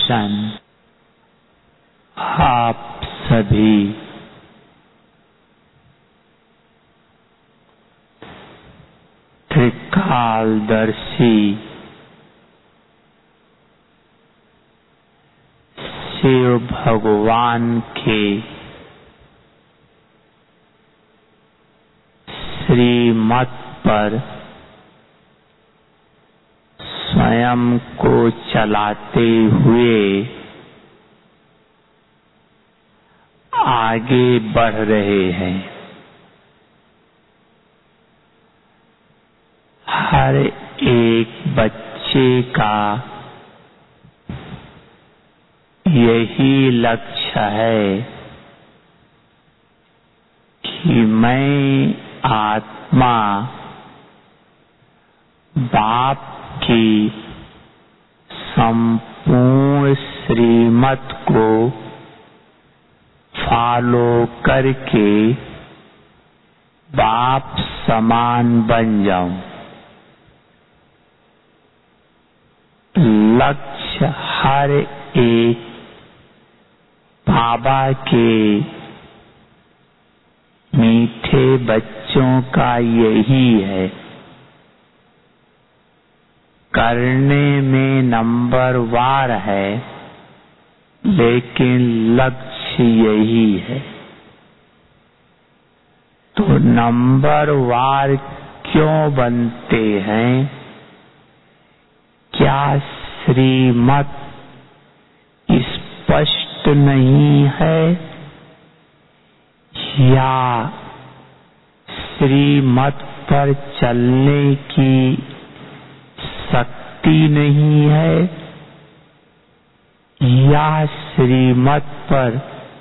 दर्शन आप सभी त्रिकालदर्शी शिव भगवान के श्रीमत पर स्वयं को चलाते हुए आगे बढ़ रहे हैं। हर एक बच्चे का यही लक्ष्य है कि मैं आत्मा बाप की संपूर्ण श्रीमत को फॉलो करके बाप समान बन जाऊं। लक्ष्य हर एक बाबा के मीठे बच्चों का यही है। करने में नंबर वार है, लेकिन लक्ष्य यही है। तो नंबर वार क्यों बनते हैं? क्या श्रीमत स्पष्ट नहीं है या श्रीमत पर चलने की शक्ति नहीं है या श्रीमत पर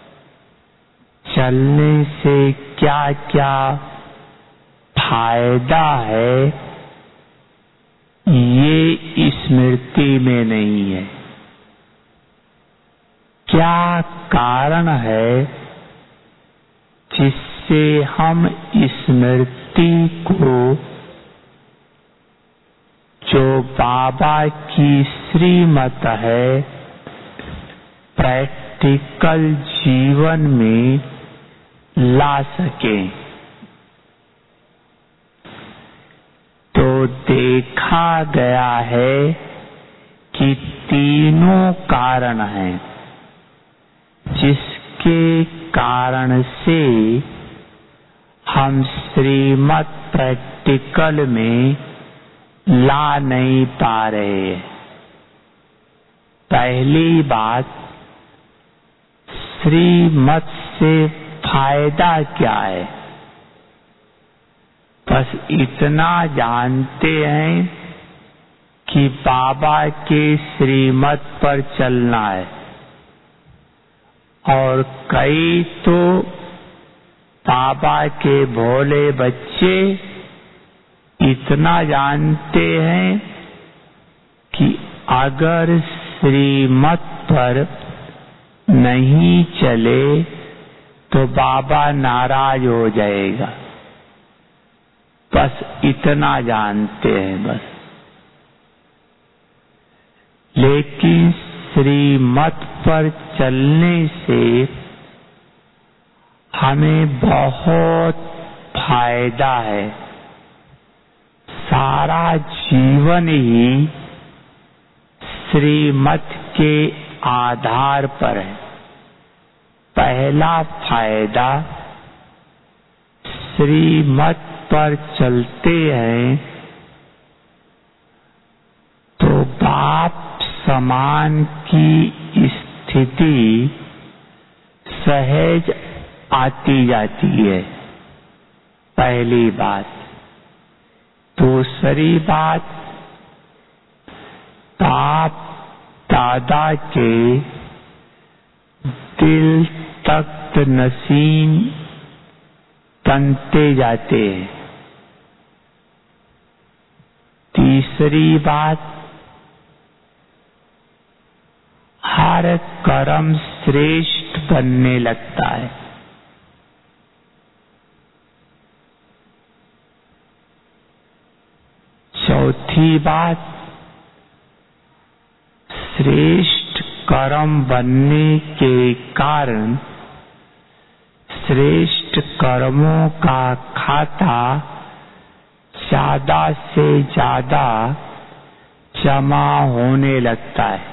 चलने से क्या क्या फायदा है ये स्मृति में नहीं है? क्या कारण है जिससे हम स्मृति को जो बाबा की श्रीमत है प्रैक्टिकल जीवन में ला सकें? तो देखा गया है कि तीनों कारण हैं जिसके कारण से हम श्रीमत प्रैक्टिकल में ला नहीं पा रहे। पहली बात, श्रीमत से फायदा क्या है? बस इतना जानते हैं कि बाबा के श्रीमत पर चलना है। और कई तो बाबा के भोले बच्चे इतना जानते हैं कि अगर श्रीमत पर नहीं चले तो बाबा नाराज हो जाएगा। बस इतना जानते हैं बस। लेकिन श्रीमत पर चलने से हमें बहुत फायदा है। सारा जीवन ही श्रीमत के आधार पर है। पहला फायदा, श्रीमत पर चलते हैं तो बाप समान की स्थिति सहज आती जाती है। पहली बात। दूसरी बात, बाप दादा के दिल तख्त नसीम बनते जाते हैं। तीसरी बात, हर कर्म श्रेष्ठ बनने लगता है। चौथी बात, श्रेष्ठ कर्म बनने के कारण श्रेष्ठ कर्मों का खाता ज्यादा से ज्यादा जमा होने लगता है।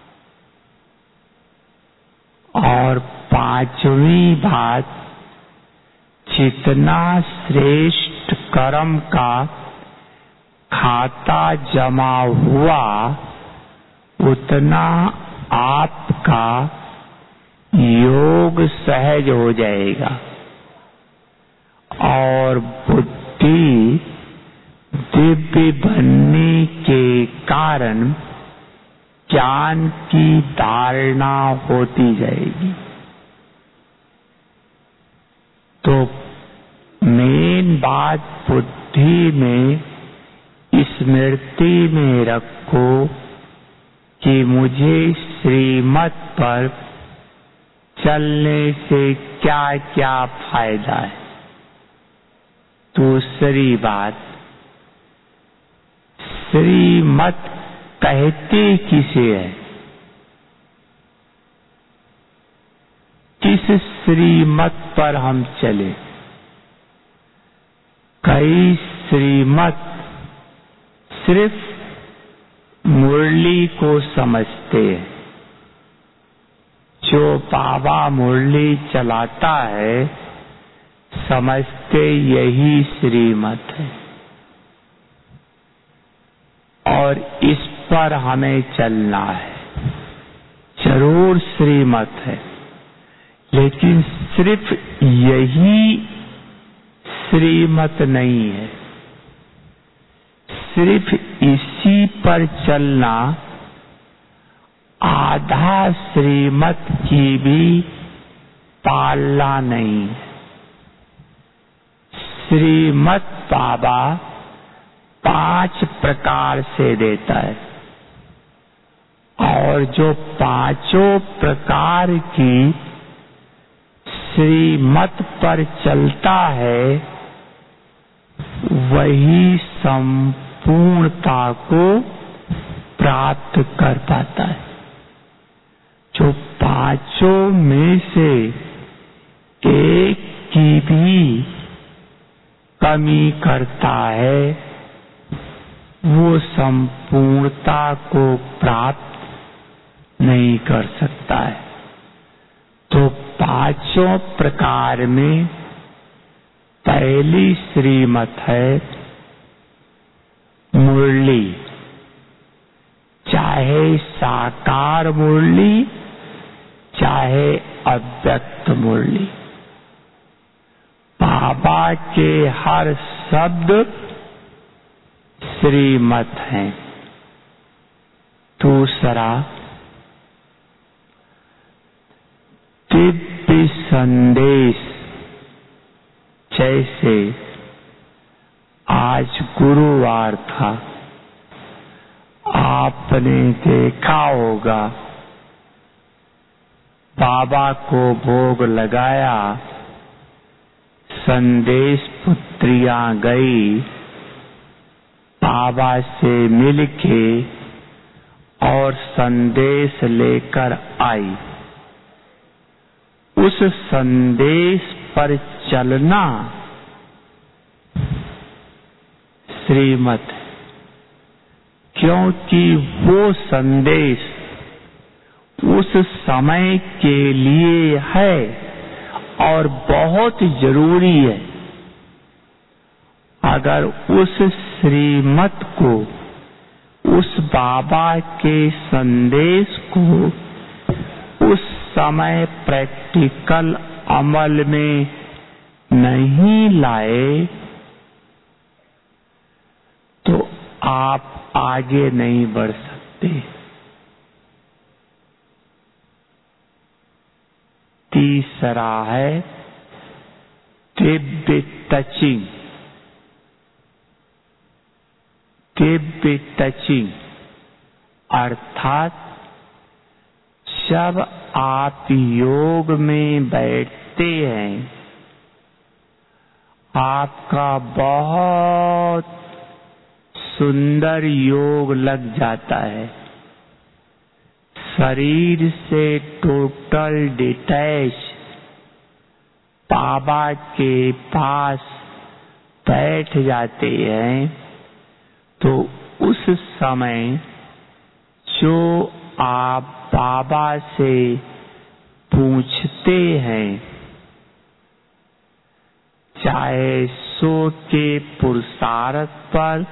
और पांचवी बात, जितना श्रेष्ठ कर्म का खाता जमा हुआ उतना आपका योग सहज हो जाएगा और बुद्धि दिव्य बनने के कारण ज्ञान की धारणा होती जाएगी। तो मेन बात बुद्धि में स्मृति में रखो कि मुझे श्रीमत पर चलने से क्या क्या फायदा है। दूसरी बात, श्रीमत कहते किसे है? किस श्रीमत पर हम चले? कई श्रीमत सिर्फ मुरली को समझते हैं। जो बाबा मुरली चलाता है समझते यही श्रीमत है और इस पर हमें चलना है। जरूर श्रीमत है, लेकिन सिर्फ यही श्रीमत नहीं है। सिर्फ इसी पर चलना आधा श्रीमत की भी पालना नहीं है। श्रीमत बाबा 5 प्रकार से देता है और जो पांचों प्रकार की श्रीमत पर चलता है वही संपूर्णता को प्राप्त कर पाता है। जो पांचों में से एक की भी कमी करता है वो संपूर्णता को प्राप्त नहीं कर सकता है। तो पांचों प्रकार में पहली श्रीमत है मुरली, चाहे साकार मुरली चाहे अव्यक्त मुरली। बाबा के हर शब्द श्रीमत हैं। दूसरा, दिव्य संदेश। जैसे आज गुरुवार था, आपने देखा होगा बाबा को भोग लगाया, संदेश पुत्रियां गई बाबा से मिलके और संदेश लेकर आई। उस संदेश पर चलना श्रीमत है, क्योंकि वो संदेश उस समय के लिए है और बहुत जरूरी है। अगर उस श्रीमत को, उस बाबा के संदेश को उस समय प्रैक्टिकल अमल में नहीं लाए तो आप आगे नहीं बढ़ सकते। तीसरा है दिव्य टचिंग। दिव्य टचिंग अर्थात जब आप योग में बैठते हैं आपका बहुत सुंदर योग लग जाता है। शरीर से टोटल डिटैच बाबा के पास बैठ जाते हैं, तो उस समय जो आप बाबा से पूछते हैं, चाहे सो के पुरुषार्थ पर,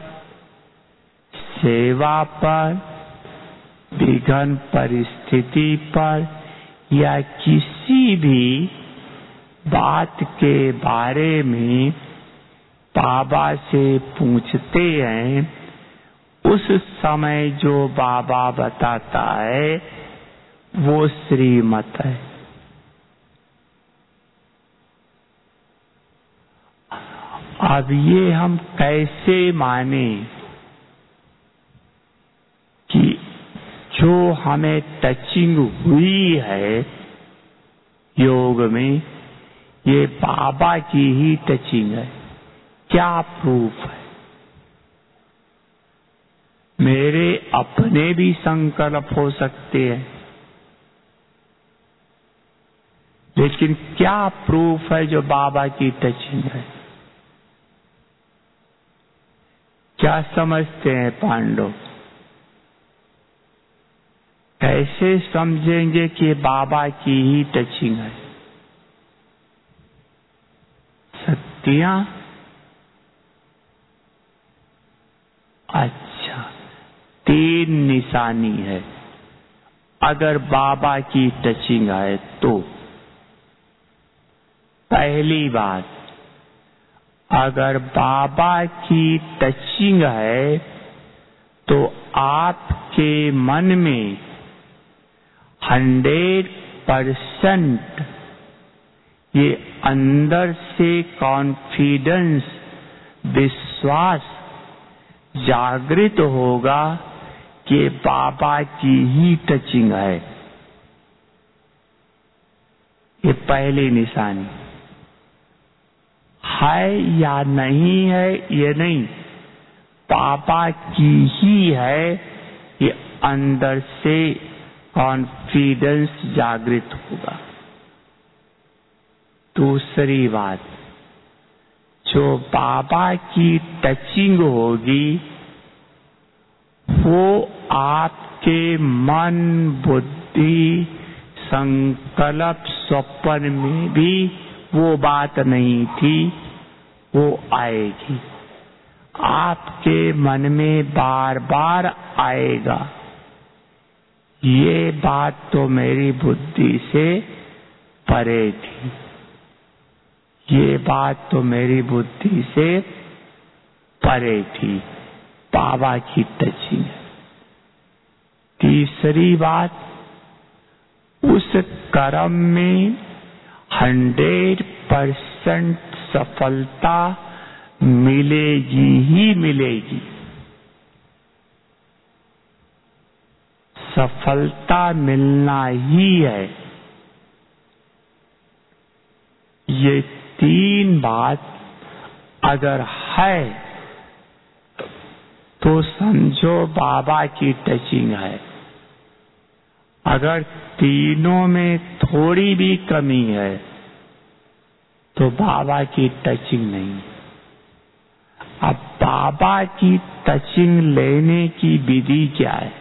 सेवा पर, विघ्न परिस्थिति पर या किसी भी बात के बारे में बाबा से पूछते हैं, उस समय जो बाबा बताता है वो श्रीमत है। अब ये हम कैसे माने कि जो हमें टचिंग हुई है योग में, ये बाबा की ही टचिंग है? क्या प्रूफ है? मेरे अपने भी संकल्प हो सकते हैं, लेकिन क्या प्रूफ है जो बाबा की टचिंग है? क्या समझते हैं पांडव? कैसे समझेंगे कि बाबा की ही टचिंग है? सत्या? अच्छा, 3 निशानी है अगर बाबा की टचिंग है तो। पहली बात, अगर बाबा की टचिंग है तो आपके मन में 100% ये अंदर से कॉन्फिडेंस, विश्वास जागृत होगा कि बाबा की ही टचिंग है। ये पहली निशानी है या नहीं है, ये नहीं, बाबा की ही है, ये अंदर से कॉन्फिडेंस जागृत होगा। दूसरी बात, जो बाबा की टचिंग होगी वो आपके मन, बुद्धि, संकल्प, स्वप्न में भी वो बात नहीं थी, वो आएगी। आपके मन में बार बार आएगा, ये बात तो मेरी बुद्धि से परे थी, ये बात तो मेरी बुद्धि से परे थी। बाबा की टचिंग। तीसरी बात, उस कर्म में 100% सफलता मिलेगी ही मिलेगी। सफलता मिलना ही है। ये 3 बात अगर है तो समझो बाबा की टचिंग है। अगर तीनों में थोड़ी भी कमी है तो बाबा की टचिंग नहीं। अब बाबा की टचिंग लेने की विधि क्या है?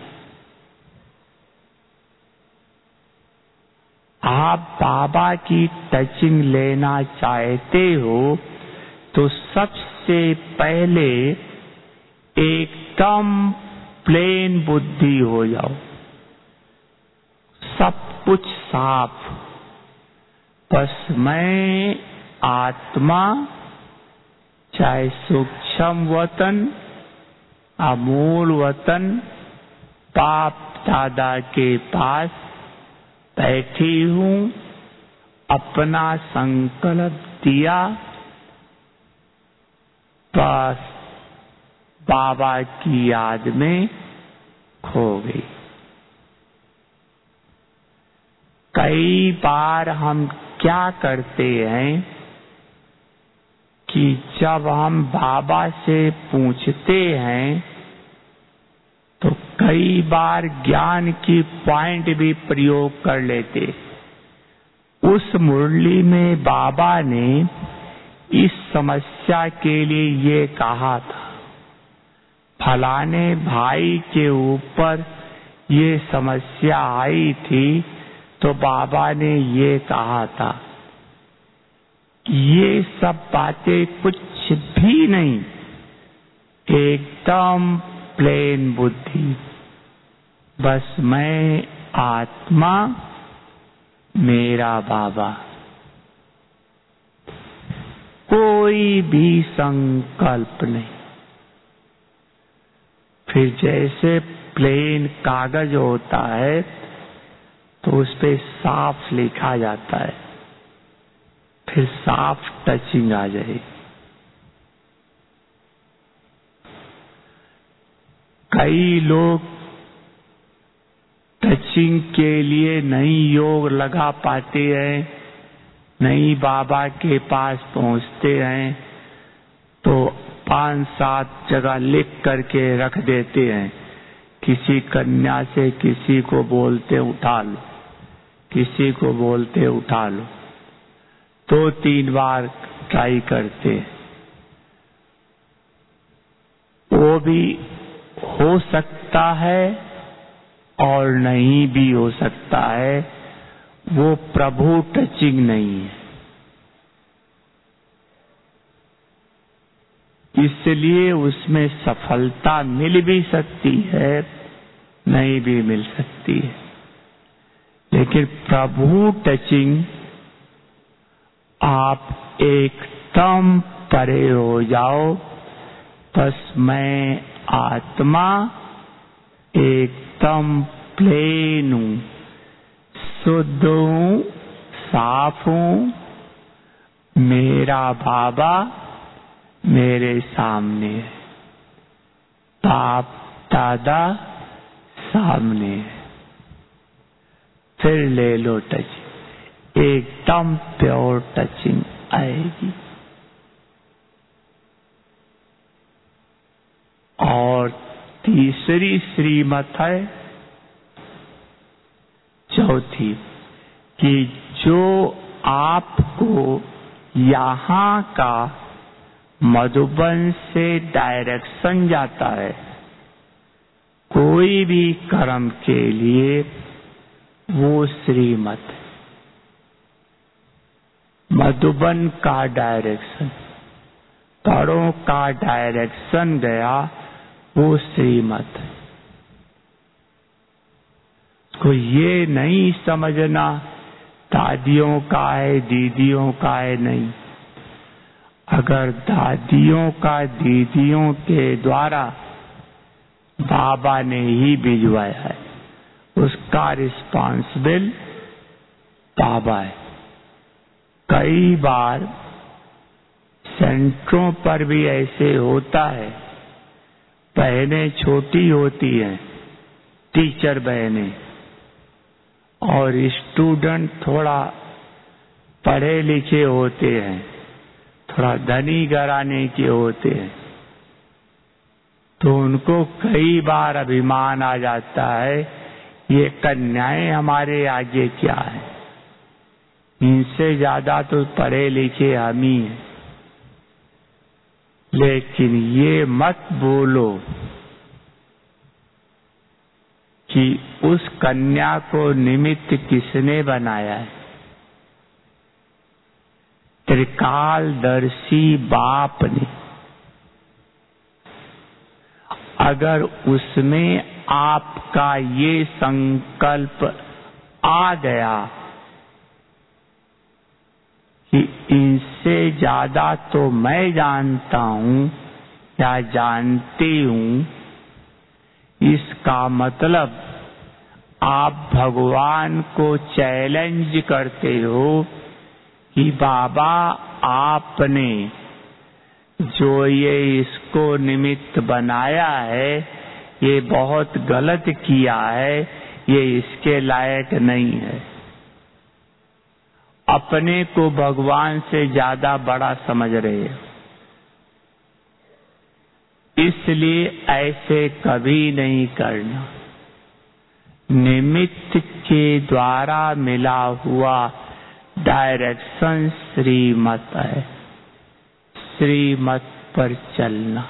आप बाबा की टचिंग लेना चाहते हो तो सबसे पहले एकदम प्लेन बुद्धि हो जाओ, सब कुछ साफ। बस मैं आत्मा, चाहे सूक्ष्म वतन, अमूल वतन, बाप दादा के पास बैठी हूँ, अपना संकल्प दिया, बस बाबा की याद में खो गई। कई बार हम क्या करते हैं कि जब हम बाबा से पूछते हैं तो कई बार ज्ञान की पॉइंट भी प्रयोग कर लेते। उस मुरली में बाबा ने इस समस्या के लिए ये कहा था, फलाने भाई के ऊपर ये समस्या आई थी तो बाबा ने ये कहा था। ये सब बातें कुछ भी नहीं, एकदम प्लेन बुद्धि। बस मैं आत्मा, मेरा बाबा, कोई भी संकल्प नहीं। फिर जैसे प्लेन कागज होता है तो उस पे साफ लिखा जाता है, फिर साफ टचिंग आ जाएगी। कई लोग टचिंग के लिए नहीं योग लगा पाते हैं, नहीं बाबा के पास पहुंचते हैं, तो 5-7 जगह लिख करके रख देते हैं। किसी कन्या से किसी को बोलते उठा लो, किसी को बोलते उठा लो, 2-3 बार ट्राई करते। वो भी हो सकता है और नहीं भी हो सकता है, वो प्रभु टचिंग नहीं है। इसलिए उसमें सफलता मिल भी सकती है, नहीं भी मिल सकती है। लेकिन प्रभु टचिंग आप एकदम परे हो जाओ, बस मैं आत्मा एकदम प्लेन हूं, शुद्ध हूं, साफ हूं, मेरा बाबा मेरे सामने है, बाप दादा सामने है। फिर ले लो टचिंग, एकदम प्योर टचिंग आएगी। और तीसरी श्रीमत है, चौथी, कि जो आपको यहाँ का मधुबन से डायरेक्शन जाता है कोई भी कर्म के लिए, वो श्रीमत है। मधुबन का डायरेक्शन, परों का डायरेक्शन गया, वो श्रीमत है। को ये नहीं समझना दादियों का है, दीदियों का है, नहीं। अगर दादियों का दीदियों के द्वारा बाबा ने ही भिजवाया है, उसका रिस्पॉन्सिबल बाबा है। कई बार सेंटरों पर भी ऐसे होता है, बहनें छोटी होती हैं, टीचर बहनें, और स्टूडेंट थोड़ा पढ़े लिखे होते हैं, थोड़ा धनी घराने के होते हैं, तो उनको कई बार अभिमान आ जाता है, ये कन्याएं हमारे आगे क्या है, इनसे ज्यादा तो पढ़े लिखे हम ही हैं। लेकिन ये मत बोलो कि उस कन्या को निमित्त किसने बनाया है। त्रिकालदर्शी बाप ने। अगर उसमें आपका ये संकल्प आ गया कि इनसे ज्यादा तो मैं जानता हूं या जानती हूं, इसका मतलब आप भगवान को चैलेंज करते हो कि बाबा आपने जो ये इसको निमित्त बनाया है, ये बहुत गलत किया है, ये इसके लायक नहीं है। अपने को भगवान से ज्यादा बड़ा समझ रहे हैं। इसलिए ऐसे कभी नहीं करना। निमित्त के द्वारा मिला हुआ डायरेक्शन श्रीमत है, श्रीमत पर चलना।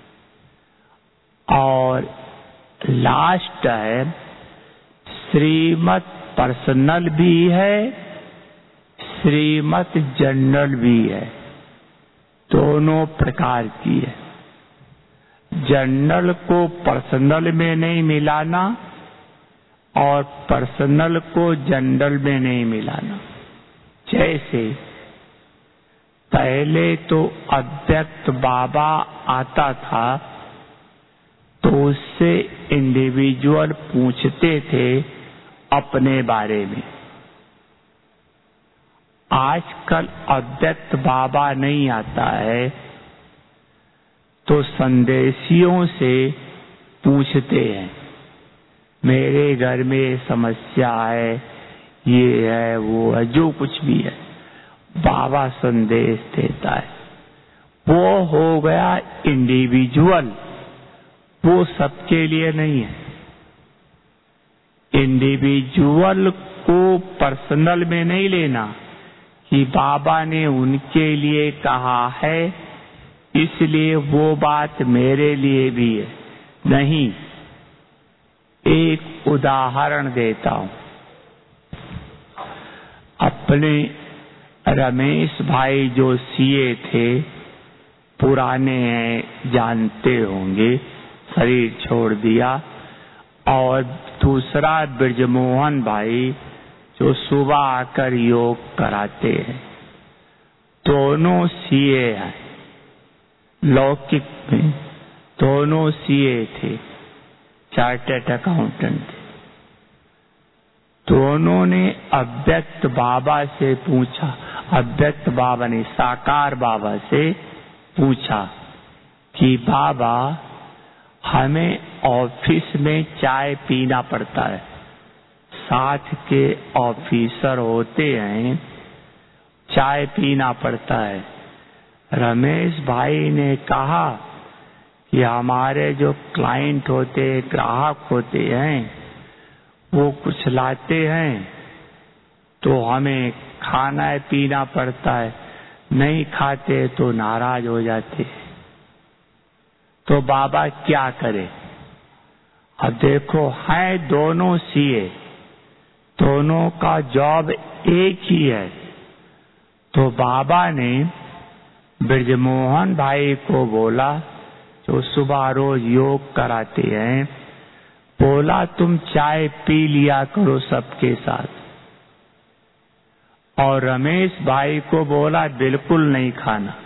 और लास्ट है, श्रीमत पर्सनल भी है, श्रीमत जनरल भी है, दोनों प्रकार की है। जनरल को पर्सनल में नहीं मिलाना और पर्सनल को जनरल में नहीं मिलाना। जैसे पहले तो अव्यक्त बाबा आता था तो उससे इंडिविजुअल पूछते थे अपने बारे में। आजकल अव्यक्त बाबा नहीं आता है तो संदेशियों से पूछते हैं, मेरे घर में समस्या है, ये है वो है, जो कुछ भी है बाबा संदेश देता है। वो हो गया इंडिविजुअल, वो सबके लिए नहीं है। इंडिविजुअल को पर्सनल में नहीं लेना कि बाबा ने उनके लिए कहा है इसलिए वो बात मेरे लिए भी है। नहीं, एक उदाहरण देता हूं। अपने रमेश भाई जो सीए थे, पुराने हैं, जानते होंगे, शरीर छोड़ दिया। और दूसरा ब्रजमोहन भाई जो सुबह आकर योग कराते हैं, दोनों सीए हैं। लौकिक में दोनों सीए थे, चार्टर्ड अकाउंटेंट थे। दोनों ने अव्यक्त बाबा से पूछा, अव्यक्त बाबा ने साकार बाबा से पूछा कि बाबा हमें ऑफिस में चाय पीना पड़ता है, साथ के ऑफिसर होते हैं, चाय पीना पड़ता है। रमेश भाई ने कहा कि हमारे जो क्लाइंट होते हैं, ग्राहक होते हैं, वो कुछ लाते हैं तो हमें खाना पीना पड़ता है, नहीं खाते तो नाराज हो जाते हैं। तो बाबा क्या करे? अब देखो, हैं दोनों सीए, दोनों का जॉब एक ही है। तो बाबा ने ब्रजमोहन भाई को बोला, जो सुबह रोज योग कराते हैं, बोला तुम चाय पी लिया करो सबके साथ। और रमेश भाई को बोला बिल्कुल नहीं खाना।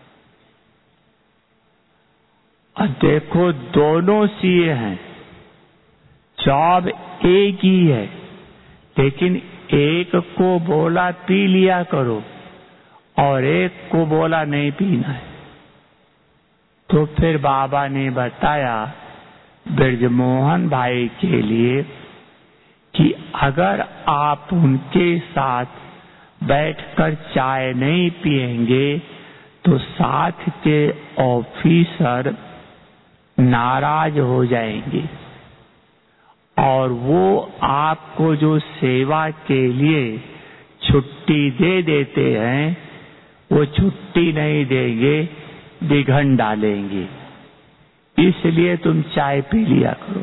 अब देखो, दोनों सीए हैं, जॉब एक ही है, लेकिन एक को बोला पी लिया करो और एक को बोला नहीं पीना है। तो फिर बाबा ने बताया ब्रजमोहन भाई के लिए कि अगर आप उनके साथ बैठकर चाय नहीं पिएंगे तो साथ के ऑफिसर नाराज हो जाएंगे और वो आपको जो सेवा के लिए छुट्टी दे देते हैं, वो छुट्टी नहीं देंगे, विघन डालेंगे। इसलिए तुम चाय पी लिया करो।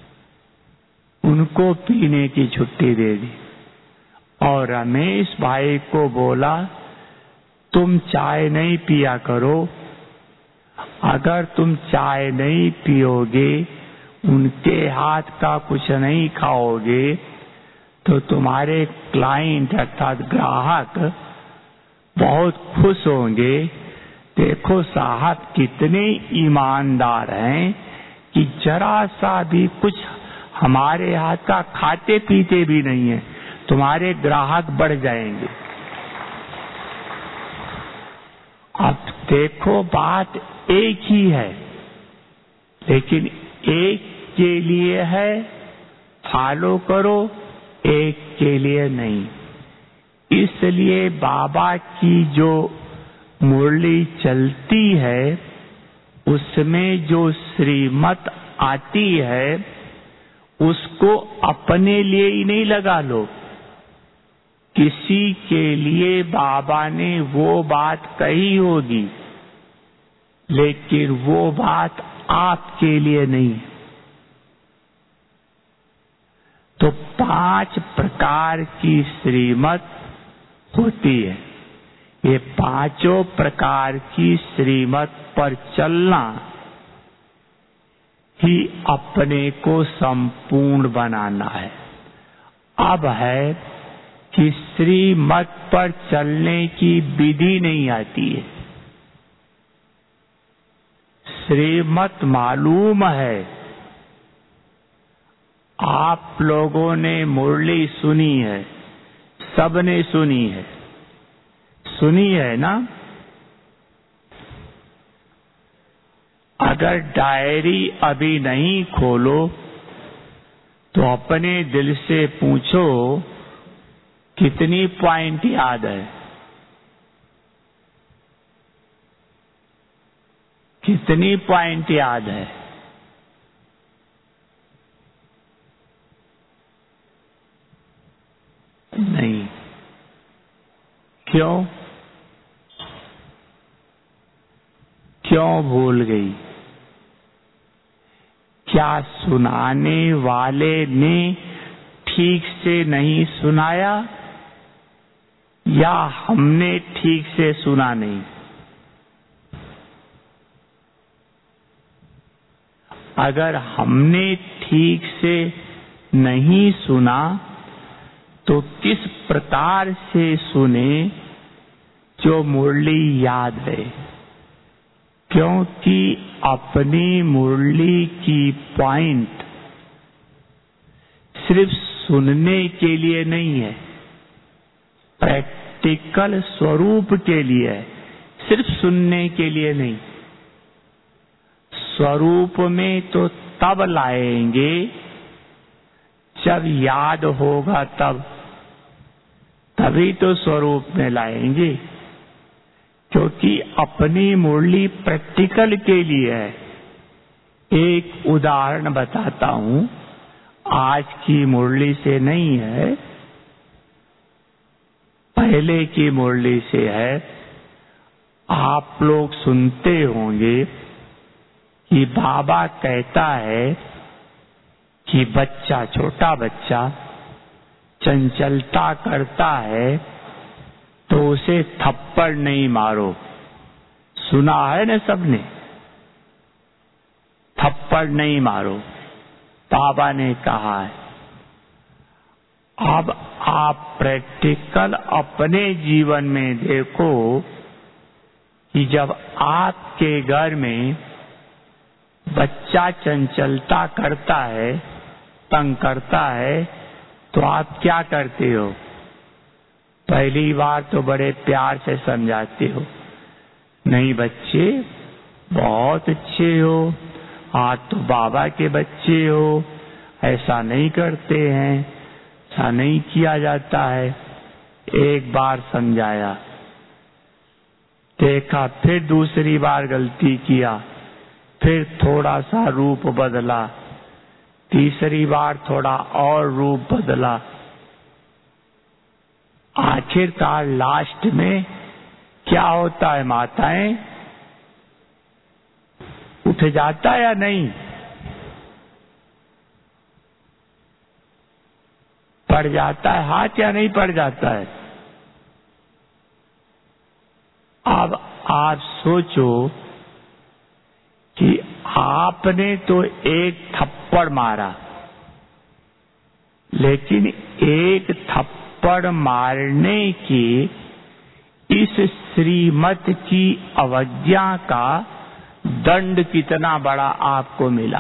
उनको पीने की छुट्टी दे दी और रमेश भाई को बोला तुम चाय नहीं पिया करो। अगर तुम चाय नहीं पियोगे, उनके हाथ का कुछ नहीं खाओगे, तो तुम्हारे क्लाइंट अर्थात ग्राहक बहुत खुश होंगे। देखो साहब कितने ईमानदार हैं कि जरा सा भी कुछ हमारे हाथ का खाते पीते भी नहीं है, तुम्हारे ग्राहक बढ़ जाएंगे। अब देखो, बात एक ही है, लेकिन एक के लिए है फॉलो करो, एक के लिए नहीं। इसलिए बाबा की जो मुरली चलती है उसमें जो श्रीमत आती है उसको अपने लिए ही नहीं लगा लो, किसी के लिए बाबा ने वो बात कही होगी, लेकिन वो बात आपके लिए नहीं। तो 5 प्रकार की श्रीमत होती है। ये 5 प्रकार की श्रीमत पर चलना ही अपने को संपूर्ण बनाना है। अब है कि श्रीमत पर चलने की विधि नहीं आती है। श्रीमत मालूम है, आप लोगों ने मुरली सुनी है, सबने सुनी है ना? अगर डायरी अभी नहीं खोलो तो अपने दिल से पूछो कितनी पॉइंट याद है, कितनी पॉइंट याद है? नहीं। क्यों? क्यों भूल गई? क्या सुनाने वाले ने ठीक से नहीं सुनाया या हमने ठीक से सुना नहीं? अगर हमने ठीक से नहीं सुना तो किस प्रकार से सुने जो मुरली याद रहे? क्योंकि अपनी मुरली की पॉइंट सिर्फ सुनने के लिए नहीं है, प्रैक्टिकल स्वरूप के लिए है, सिर्फ सुनने के लिए नहीं। स्वरूप में तो तब लाएंगे जब याद होगा, तभी तो स्वरूप में लाएंगे, क्योंकि अपनी मुरली प्रैक्टिकल के लिए है। एक उदाहरण बताता हूं, आज की मुरली से नहीं है, पहले की मुरली से है। आप लोग सुनते होंगे कि बाबा कहता है कि बच्चा, छोटा बच्चा चंचलता करता है तो उसे थप्पड़ नहीं मारो। सुना है ना सबने? थप्पड़ नहीं मारो, बाबा ने कहा है। अब आप प्रैक्टिकल अपने जीवन में देखो कि जब आपके घर में बच्चा चंचलता करता है, तंग करता है, तो आप क्या करते हो? पहली बार तो बड़े प्यार से समझाते हो, नहीं बच्चे बहुत अच्छे हो, आप तो बाबा के बच्चे हो, ऐसा नहीं करते हैं, ऐसा नहीं किया जाता है। एक बार समझाया, देखा, फिर दूसरी बार गलती किया, फिर थोड़ा सा रूप बदला, तीसरी बार थोड़ा और रूप बदला, आखिरकार लास्ट में क्या होता है माताएं? उठ जाता है या नहीं? पड़ जाता है हाथ या नहीं पड़ जाता है? अब आप सोचो कि आपने तो एक थप्पड़ मारा, लेकिन एक थप्पड़ मारने की इस श्रीमत की अवज्ञा का दंड कितना बड़ा आपको मिला।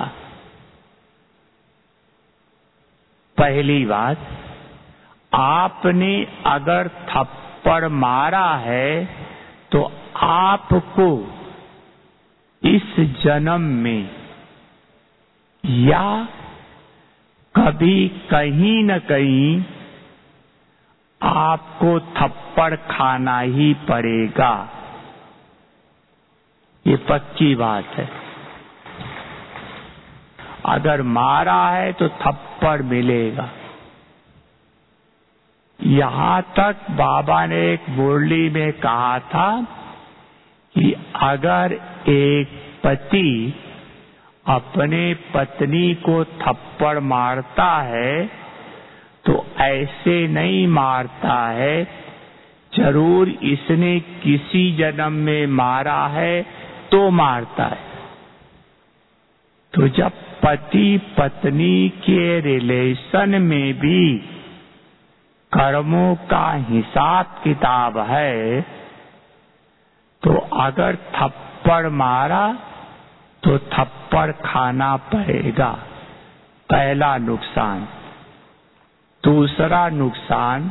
पहली बात, आपने अगर थप्पड़ मारा है तो आपको इस जन्म में या कभी कहीं न कहीं आपको थप्पड़ खाना ही पड़ेगा। ये पक्की बात है। अगर मारा है तो थप्पड़ मिलेगा। यहां तक बाबा ने एक मुरली में कहा था कि अगर एक पति अपने पत्नी को थप्पड़ मारता है तो ऐसे नहीं मारता है, जरूर इसने किसी जन्म में मारा है तो मारता है। तो जब पति पत्नी के रिलेशन में भी कर्मों का हिसाब किताब है, तो अगर थप्पड़ मारा तो थप्पड़ खाना पड़ेगा, पहला नुकसान। दूसरा नुकसान,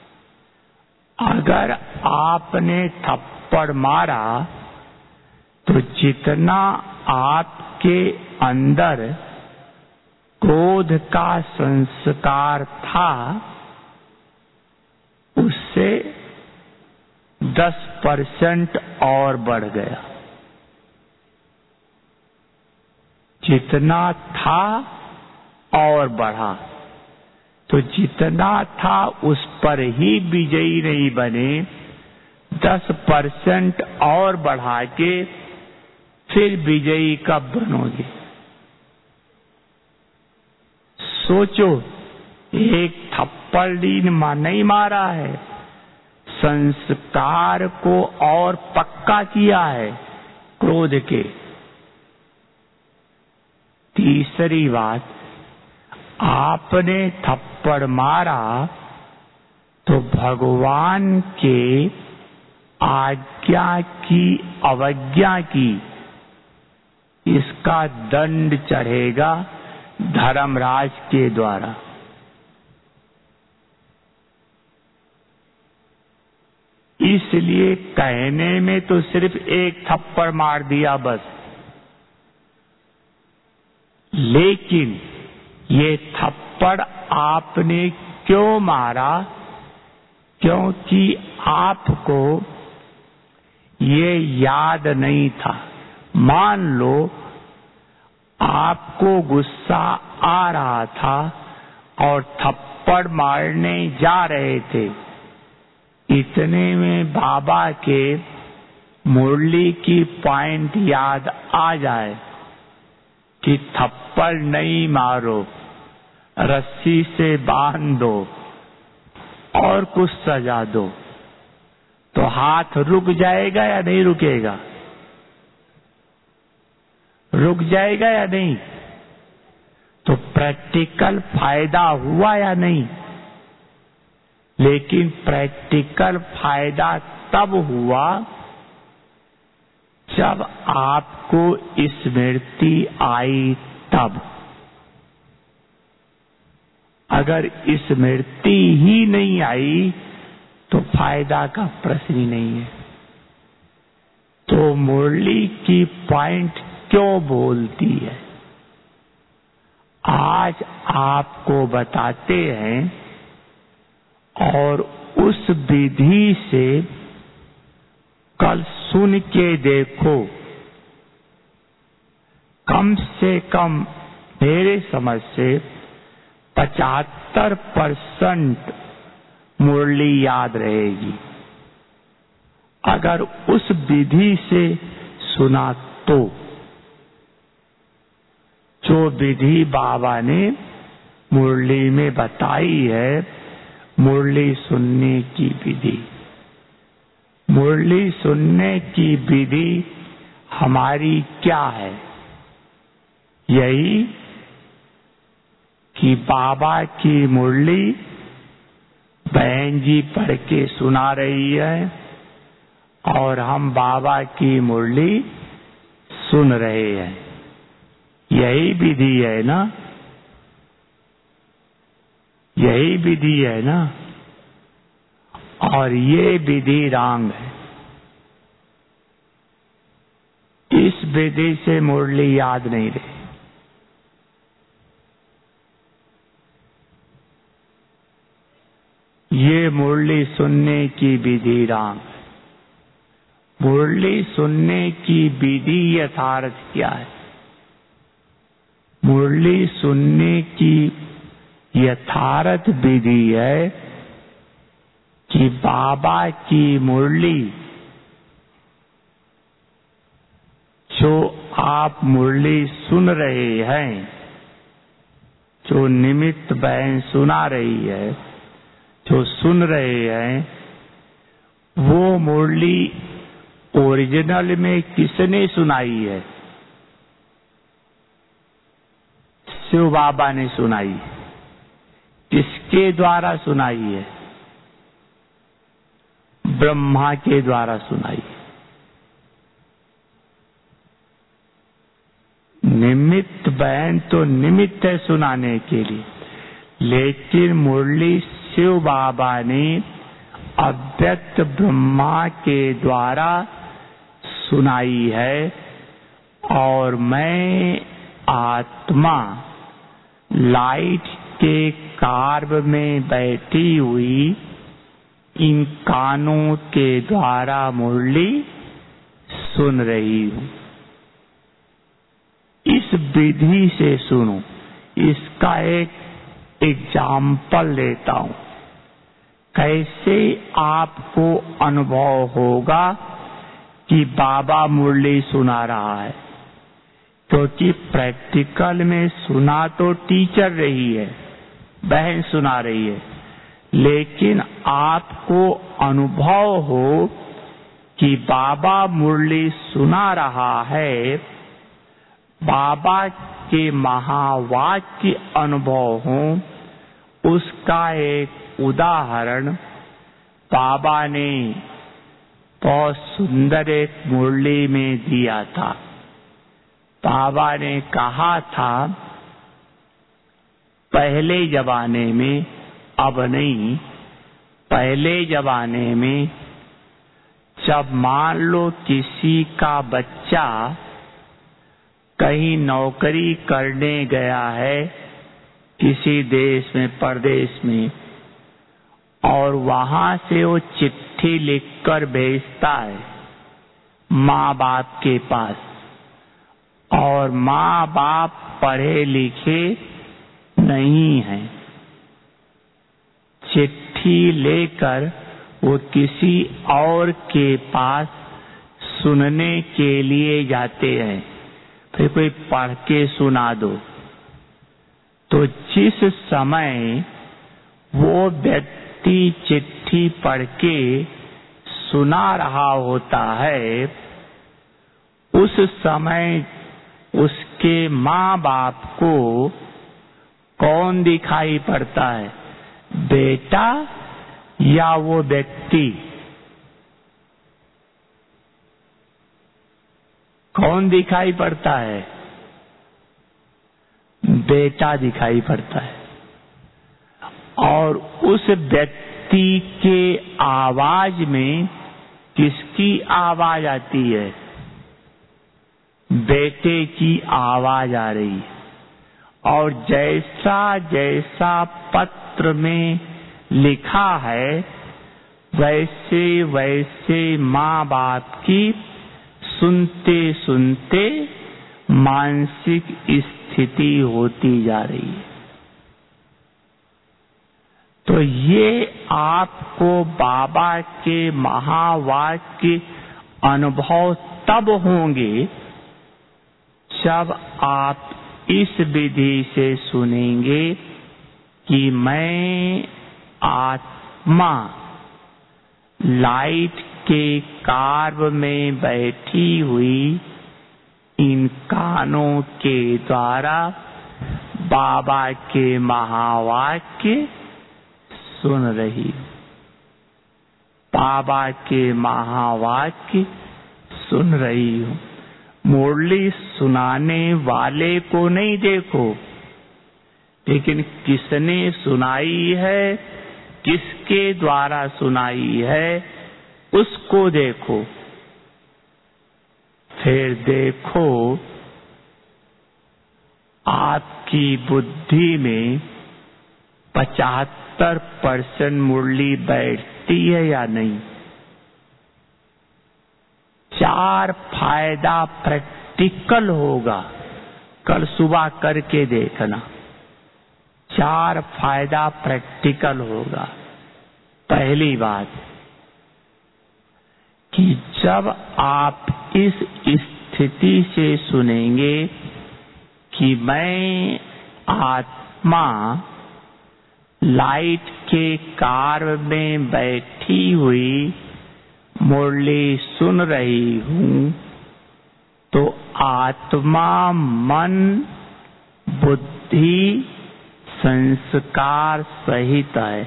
अगर आपने थप्पड़ मारा तो जितना आपके अंदर क्रोध का संस्कार था उससे 10% और बढ़ गया। जितना था और बढ़ा, तो जितना था उस पर ही विजयी नहीं बने, 10% और बढ़ा के फिर विजयी कब बनोगे? सोचो, एक थप्पड़ नहीं मारा है, संस्कार को और पक्का किया है क्रोध के। तीसरी बात, आपने थप्पड़ मारा तो भगवान के आज्ञा की अवज्ञा की, इसका दंड चढ़ेगा धर्मराज के द्वारा। इसलिए कहने में तो सिर्फ एक थप्पड़ मार दिया बस, लेकिन ये थप्पड़ आपने क्यों मारा? क्योंकि आपको ये याद नहीं था। मान लो आपको गुस्सा आ रहा था और थप्पड़ मारने जा रहे थे, इतने में बाबा के मुरली की पॉइंट याद आ जाए कि थप्पड़ नहीं मारो, रस्सी से बांध दो और कुछ सजा दो, तो हाथ रुक जाएगा या नहीं रुकेगा? रुक जाएगा या नहीं? तो प्रैक्टिकल फायदा हुआ या नहीं? लेकिन प्रैक्टिकल फायदा तब हुआ जब आपको स्मृति आई तब। अगर स्मृति ही नहीं आई तो फायदा का प्रश्न ही नहीं है। तो मुरली की पॉइंट क्यों बोलती है? आज आपको बताते हैं और उस विधि से कल सुन के देखो, कम से कम मेरे समझ से 75% मुरली याद रहेगी अगर उस विधि से सुना तो। जो विधि बाबा ने मुरली में बताई है, मुरली सुनने की विधि। मुरली सुनने की विधि हमारी क्या है? यही कि बाबा की मुरली बहन जी पढ़ के सुना रही है और हम बाबा की मुरली सुन रहे हैं। यही विधि है ना? यही विधि है ना? और ये विधि रांग है। इस विधि से मुरली याद नहीं रही। ये मुरली सुनने की विधि रांग है। मुरली सुनने की विधि यथार्थ क्या है? मुरली सुनने की यथार्थ विधि है कि बाबा की मुरली, जो आप मुरली सुन रहे हैं, जो निमित्त बहन सुना रही है, जो सुन रहे हैं, वो मुरली ओरिजिनल में किसने सुनाई है? शिव बाबा ने सुनाई। किसके द्वारा सुनाई है? ब्रह्मा के द्वारा सुनाई। निमित्त बहन तो निमित्त है सुनाने के लिए, लेकिन मुरली शिव बाबा ने अव्यक्त ब्रह्मा के द्वारा सुनाई है। और मैं आत्मा लाइट के कार्ब में बैठी हुई इन कानों के द्वारा मुरली सुन रही हूं। इस विधि से सुनो। इसका एक एग्जाम्पल देता हूं, कैसे आपको अनुभव होगा कि बाबा मुरली सुना रहा है। क्योंकि प्रैक्टिकल में सुना तो टीचर रही है, बहन सुना रही है, लेकिन आपको अनुभव हो कि बाबा मुरली सुना रहा है, बाबा के महावाक्य अनुभव हो, उसका एक उदाहरण बाबा ने बहुत सुंदर एक मुरली में दिया था। बाबा ने कहा था, पहले जमाने में, अब नहीं, पहले जमाने में जब मान लो किसी का बच्चा कहीं नौकरी करने गया है, किसी देश में, परदेश में, और वहां से वो चिट्ठी लिखकर भेजता है माँ बाप के पास, और माँ बाप पढ़े लिखे नहीं हैं। चिट्ठी लेकर वो किसी और के पास सुनने के लिए जाते हैं, फिर कोई पढ़ के सुना दो। तो जिस समय वो व्यक्ति चिट्ठी पढ़ के सुना रहा होता है, उस समय उसके माँ बाप को कौन दिखाई पड़ता है? बेटा या वो व्यक्ति? कौन दिखाई पड़ता है? बेटा दिखाई पड़ता है। और उस व्यक्ति के आवाज में किसकी आवाज आती है? बेटे की आवाज आ रही है। और जैसा जैसा पत्र में लिखा है, वैसे वैसे माँ बाप की सुनते सुनते मानसिक स्थिति होती जा रही है। तो ये आपको बाबा के महावाक्य अनुभव तब होंगे जब आप इस विधि से सुनेंगे कि मैं आत्मा लाइट के कार्ब में बैठी हुई इन कानों के द्वारा बाबा के महावाक्य सुन रही हूं। बाबा के महावाक्य सुन रही हूं। मुरली सुनाने वाले को नहीं देखो, लेकिन किसने सुनाई है, किसके द्वारा सुनाई है, उसको देखो। फिर देखो आपकी बुद्धि में 75% मुरली बैठती है या नहीं। 4 फायदा प्रैक्टिकल होगा। कल सुबह करके देखना, 4 फायदा प्रैक्टिकल होगा। पहली बात कि जब आप इस स्थिति से सुनेंगे कि मैं आत्मा लाइट के कार्य में बैठी हुई मुरली सुन रही हूँ, तो आत्मा मन बुद्धि संस्कार सहित है,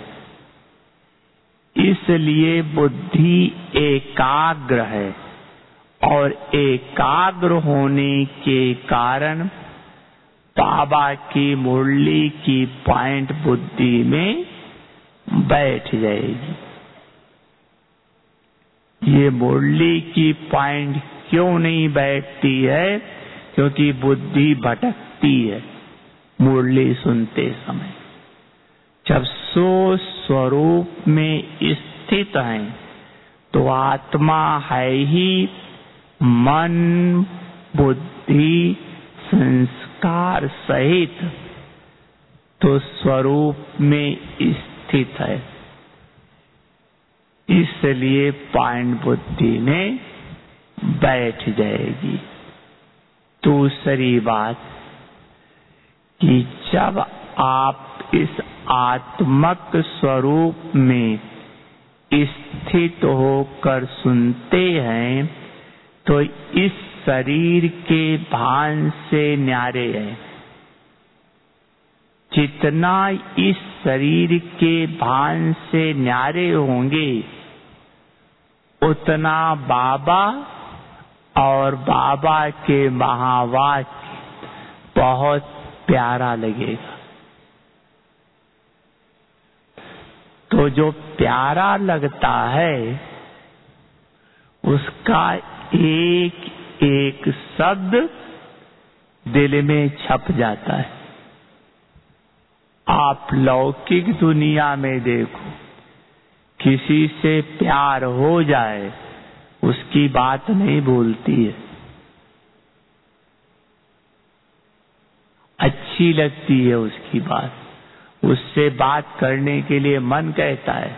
इसलिए बुद्धि एकाग्र है और एकाग्र होने के कारण बाबा की मुरली की पॉइंट बुद्धि में बैठ जाएगी। ये मुरली की पॉइंट क्यों नहीं बैठती है? क्योंकि बुद्धि भटकती है मुरली सुनते समय। जब सो स्वरूप में स्थित है तो आत्मा है ही मन बुद्धि संस्कार सहित, तो स्वरूप में स्थित है, इसलिए पॉइंट बुद्धि में बैठ जाएगी। दूसरी बात कि जब आप इस आत्मक स्वरूप में स्थित होकर सुनते हैं तो इस शरीर के भान से न्यारे हैं। जितना इस शरीर के भान से न्यारे होंगे उतना बाबा और बाबा के महावाक्य बहुत प्यारा लगेगा। तो जो प्यारा लगता है उसका एक एक शब्द दिल में छप जाता है। आप लौकिक दुनिया में देखो, किसी से प्यार हो जाए उसकी बात नहीं भूलती है, अच्छी लगती है उसकी बात, उससे बात करने के लिए मन कहता है।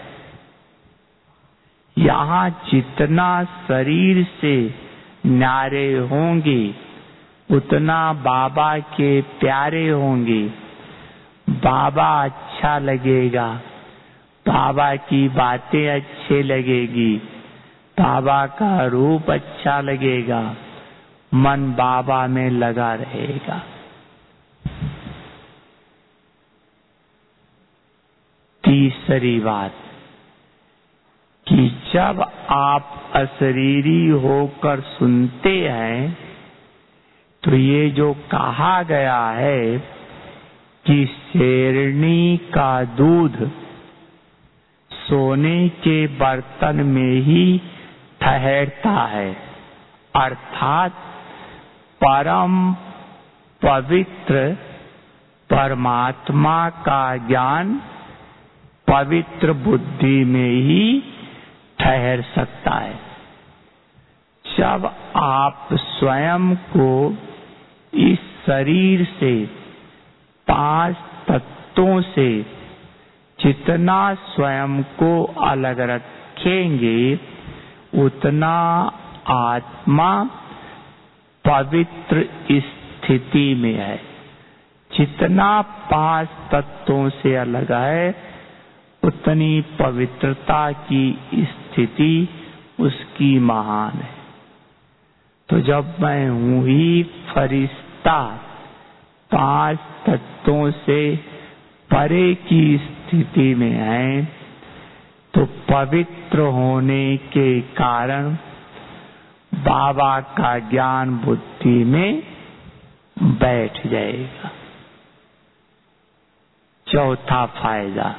यहाँ जितना शरीर से न्यारे होंगे उतना बाबा के प्यारे होंगे, बाबा अच्छा लगेगा, बाबा की बातें अच्छे लगेगी, बाबा का रूप अच्छा लगेगा, मन बाबा में लगा रहेगा। तीसरी बात कि जब आप अशरीरी होकर सुनते हैं तो ये जो कहा गया है कि शेरनी का दूध सोने के बर्तन में ही ठहरता है, अर्थात परम पवित्र परमात्मा का ज्ञान पवित्र बुद्धि में ही ठहर सकता है। जब आप स्वयं को इस शरीर से 5 तत्वों से जितना स्वयं को अलग रखेंगे उतना आत्मा पवित्र स्थिति में है। जितना 5 तत्वों से अलग है उतनी पवित्रता की स्थिति उसकी महान है। तो जब मैं हूँ ही फरिश्ता 5 तत्वों से परे की स्थिति में है तो पवित्र होने के कारण बाबा का ज्ञान बुद्धि में बैठ जाएगा। चौथा फायदा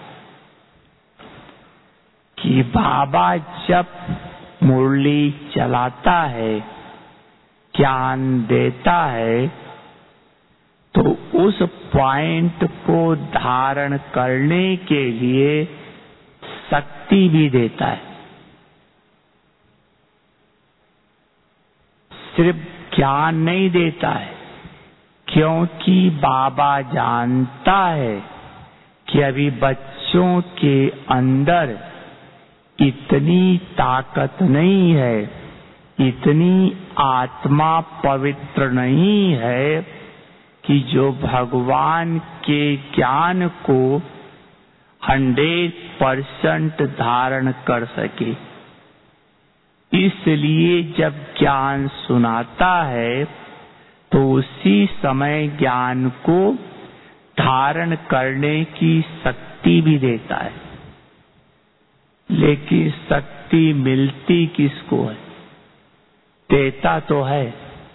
कि बाबा जब मुरली चलाता है, ज्ञान देता है, तो उस पॉइंट को धारण करने के लिए शक्ति भी देता है। सिर्फ ज्ञान नहीं देता है, क्योंकि बाबा जानता है कि अभी बच्चों के अंदर इतनी ताकत नहीं है, इतनी आत्मा पवित्र नहीं है कि जो भगवान के ज्ञान को 100% धारण कर सके। इसलिए जब ज्ञान सुनाता है तो उसी समय ज्ञान को धारण करने की शक्ति भी देता है। लेकिन शक्ति मिलती किसको है? देता तो है।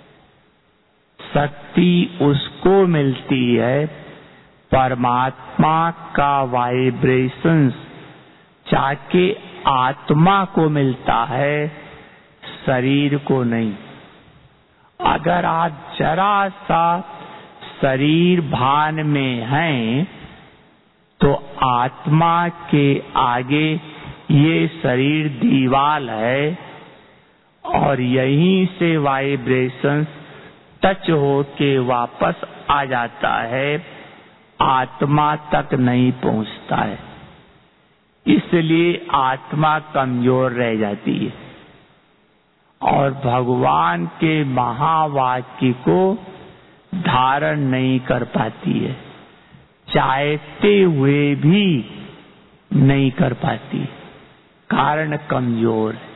शक्ति उसको मिलती है, परमात्मा का वाइब्रेशंस जाके आत्मा को मिलता है, शरीर को नहीं। अगर आप जरा सा शरीर भान में हैं तो आत्मा के आगे ये शरीर दीवाल है और यहीं से वाइब्रेशंस टच होके वापस आ जाता है, आत्मा तक नहीं पहुंचता है। इसलिए आत्मा कमजोर रह जाती है और भगवान के महावाक्य को धारण नहीं कर पाती है, चाहते हुए भी नहीं कर पाती, कारण कमजोर है।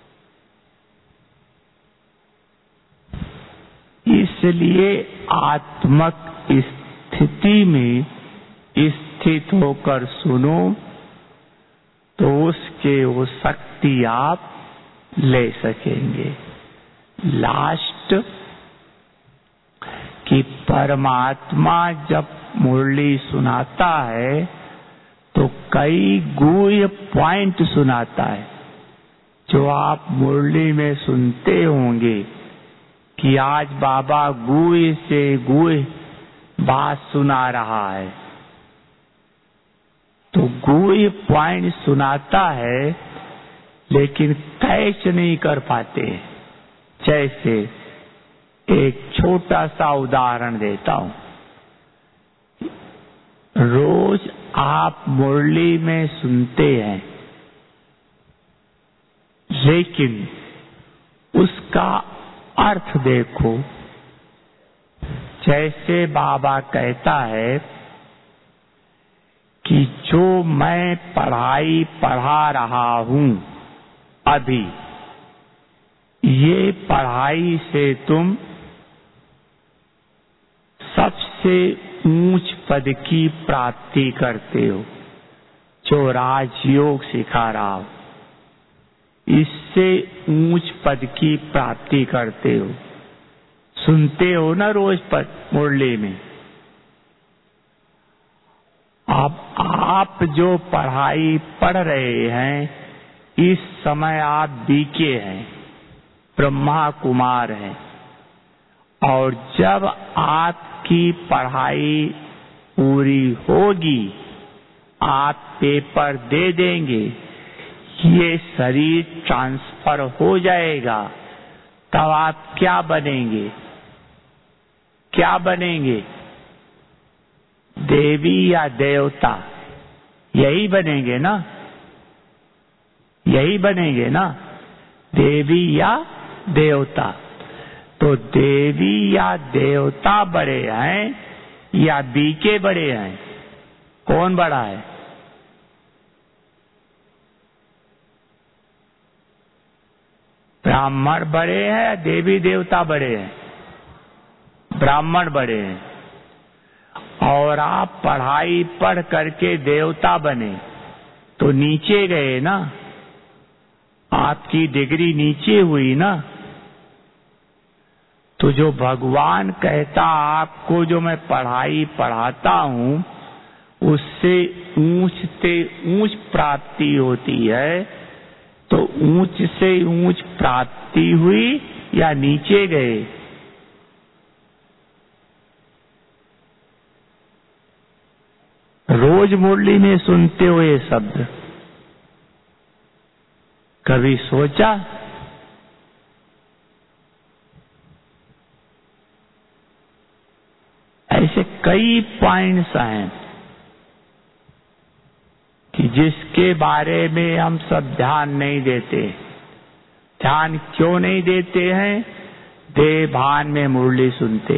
इसलिए आत्मक स्थिति में स्थित होकर सुनो तो उसके वो शक्ति आप ले सकेंगे। लास्ट कि परमात्मा जब मुरली सुनाता है तो कई गुह्य पॉइंट सुनाता है जो आप मुरली में सुनते होंगे कि आज बाबा गुह्य से गुह्य बात सुना रहा है। तो गुह्य पॉइंट सुनाता है लेकिन कैच नहीं कर पाते। जैसे एक छोटा सा उदाहरण देता हूं। रोज आप मुरली में सुनते हैं लेकिन उसका अर्थ देखो। जैसे बाबा कहता है कि जो मैं पढ़ाई पढ़ा रहा हूं अभी, ये पढ़ाई से तुम सबसे ऊंच पद की प्राप्ति करते हो, जो राजयोग सिखा रहा हो, इससे ऊंच पद की प्राप्ति करते हो। सुनते हो ना रोज मुरली में। अब आप जो पढ़ाई पढ़ रहे हैं, इस समय आप बीके हैं, ब्रह्मा कुमार हैं, और जब आपकी पढ़ाई पूरी होगी, आप पेपर दे देंगे, ये शरीर ट्रांसफर हो जाएगा, तब आप क्या बनेंगे? क्या बनेंगे? देवी या देवता? यही बनेंगे ना, यही बनेंगे ना, देवी या देवता। तो देवी या देवता बड़े हैं या बीके बड़े हैं? कौन बड़ा है? ब्राह्मण बड़े हैं या देवी देवता बड़े हैं? ब्राह्मण बड़े हैं। और आप पढ़ाई पढ़ करके देवता बने तो नीचे गए ना, आपकी डिग्री नीचे हुई ना। तो जो भगवान कहता आपको जो मैं पढ़ाई पढ़ाता हूं, उससे ऊंच से ऊंच प्राप्ति होती है, तो ऊंच से ऊंच प्राप्ति हुई या नीचे गए? रोज मुरली में सुनते हो ये शब्द, कभी सोचा? कई पॉइंट्स हैं कि जिसके बारे में हम सब ध्यान नहीं देते। ध्यान क्यों नहीं देते हैं? देह भान में मुरली सुनते।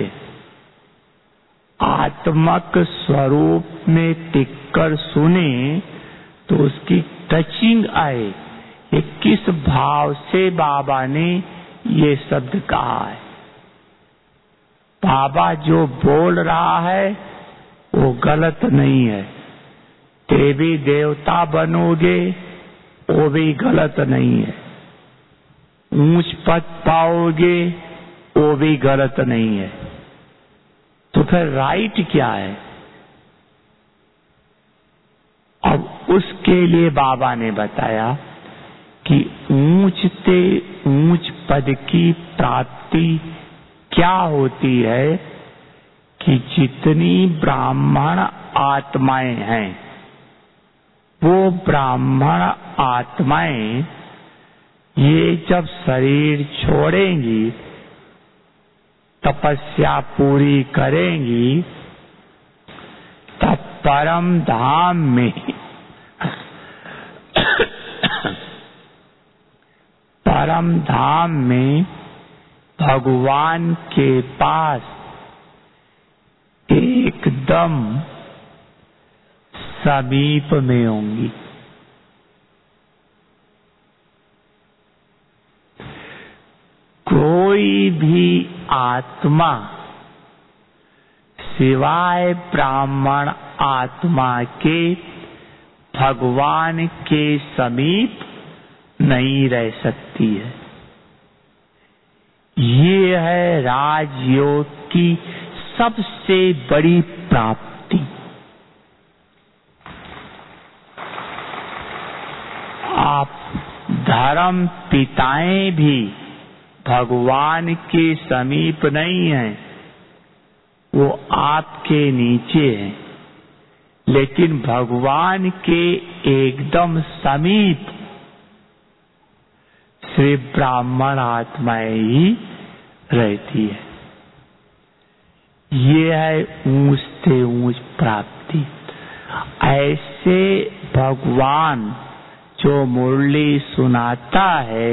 आत्मक स्वरूप में टिककर सुने तो उसकी टचिंग आए। ये किस भाव से बाबा ने ये शब्द कहा है? बाबा जो बोल रहा है वो गलत नहीं है। देवी देवता बनोगे वो भी गलत नहीं है। ऊंच पद पाओगे वो भी गलत नहीं है। तो फिर राइट क्या है? अब उसके लिए बाबा ने बताया कि ऊंच से ऊंच पद की प्राप्ति क्या होती है कि जितनी ब्राह्मण आत्माएं हैं वो ब्राह्मण आत्माएं ये जब शरीर छोड़ेंगी, तपस्या पूरी करेंगी, तब परम धाम में परम धाम में भगवान के पास एकदम समीप में होंगी। कोई भी आत्मा सिवाय ब्राह्मण आत्मा के भगवान के समीप नहीं रह सकती है। ये है राजयोग की सबसे बड़ी प्राप्ति। आप धर्म पिताएं भी भगवान के समीप नहीं हैं, वो आपके नीचे हैं, लेकिन भगवान के एकदम समीप सिर्फ ब्राह्मण आत्माएं ही रहती है। ये है ऊंच से ऊंच प्राप्ति। ऐसे भगवान जो मुरली सुनाता है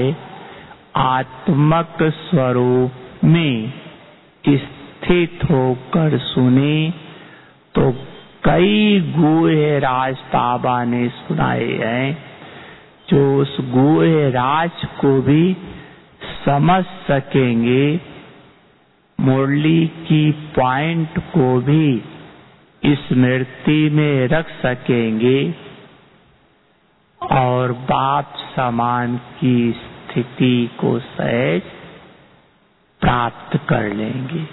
आत्मक स्वरूप में स्थित होकर सुने तो कई गुह्य राज बाबा ने सुनाए हैं, जो उस गुह्य राज को भी समझ सकेंगे, मुरली की पॉइंट को भी स्मृति में रख सकेंगे और बाप समान की स्थिति को सहज प्राप्त कर लेंगे।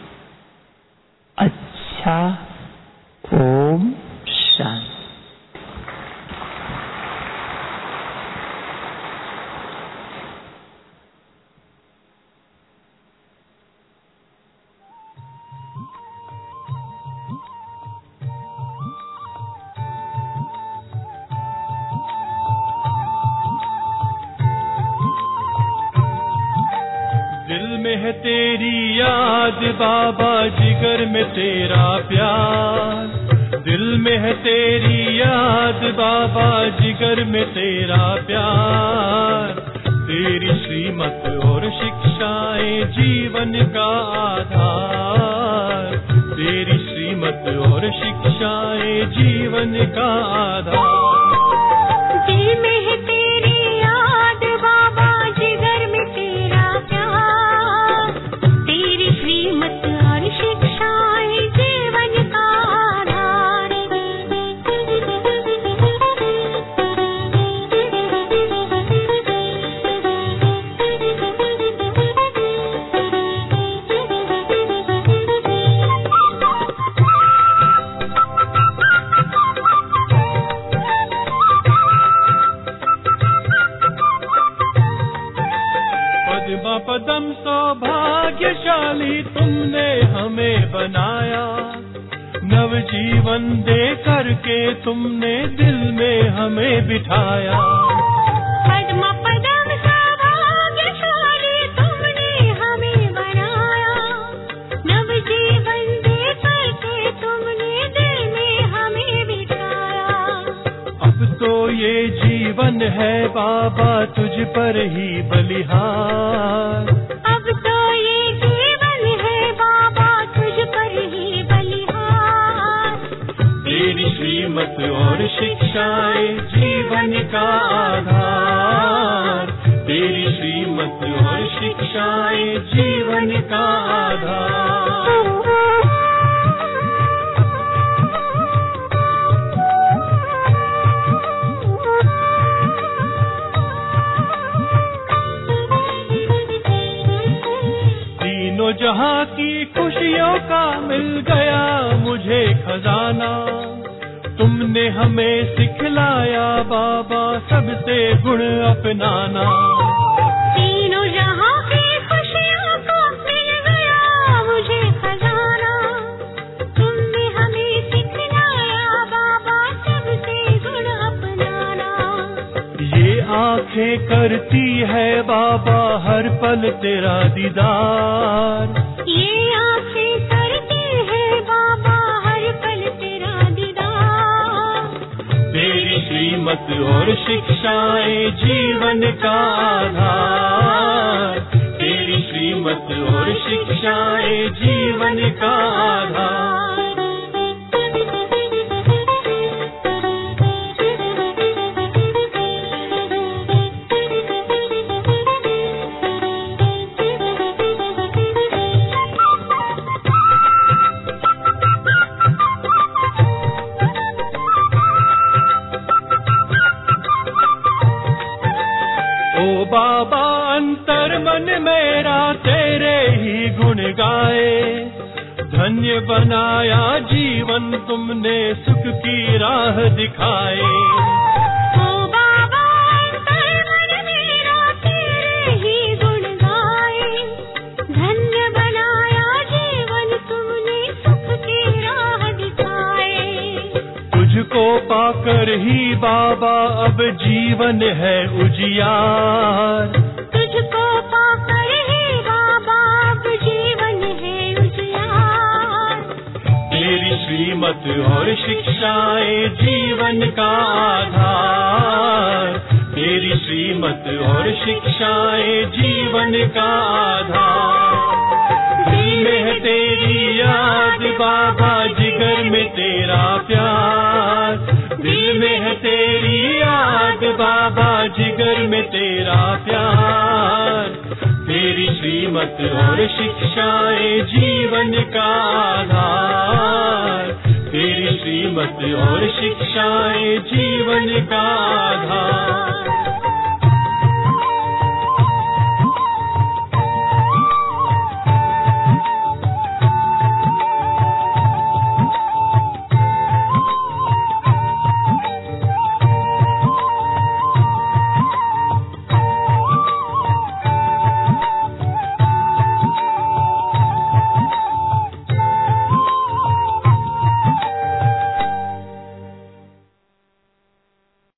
अच्छा, ओम शांति। दिल में है तेरी याद बाबा, जिगर में तेरा प्यार। दिल में है तेरी याद बाबा, जिगर में तेरा प्यार। तेरी श्रीमत और शिक्षाएं जीवन का आधार। तेरी श्रीमत और शिक्षाएं जीवन का आधार। दिल में है तेरी याद बाबा, जिगर में तेरा प्यार। तेरी श्रीमत और शिक्षाएं जीवन का आधार। पदम सौभाग्यशाली तुमने हमें बनाया। नव जीवन दे करके तुमने दिल में हमें बिठाया। पद्म पदम सौभाग्यशाली तुमने हमें बनाया। नव जीवन दे करके तुमने जीवन है बाबा तुझ पर ही बलिहार। अब तो ये जीवन है बाबा तुझ पर ही बलिहार। तेरी श्रीमत और शिक्षाएं जीवन का आधार। तेरी श्रीमत और शिक्षाएं जीवन का आधार। तीनों जहां की खुशियों का मिल गया मुझे खजाना। तुमने हमें सिखलाया बाबा सबसे गुण अपनाना। तीनों जहां की खुशियों को मिल गया मुझे खजाना। तुमने हमें सिखलाया बाबा सबसे गुण अपनाना। ये आंखें करती है बाबा हर पल तेरा दीदार। ये आंखें करती है बाबा हर पल तेरा दीदार। तेरी श्रीमत और शिक्षाएं जीवन का आधार। तेरी श्रीमत और शिक्षाएं जीवन का आधार। ओ बाबा अंतर मन मेरा तेरे ही गुण गाए। धन्य बनाया जीवन तुमने सुख की राह दिखाए। ओ बाबा अंतर मन मेरा तेरे ही गुण गाए। धन्य बनाया जीवन तुमने सुख की राह दिखाए। तुझको पाकर ही बाबा अब जीवन है उजियार। तुझको पाकर ही बाबा अब जीवन है उजियार। तेरी श्रीमत और शिक्षाएं जीवन का आधार। तेरी श्रीमत और शिक्षाएं जीवन का आधार। दिल में है तेरी याद बाबा जिगर में तेरा प्यार। दिल में है तेरी याद बाबा जिगर में तेरा प्यार। तेरी श्रीमत और शिक्षाएं जीवन का आधार। तेरी श्रीमत और शिक्षाएं जीवन का आधार।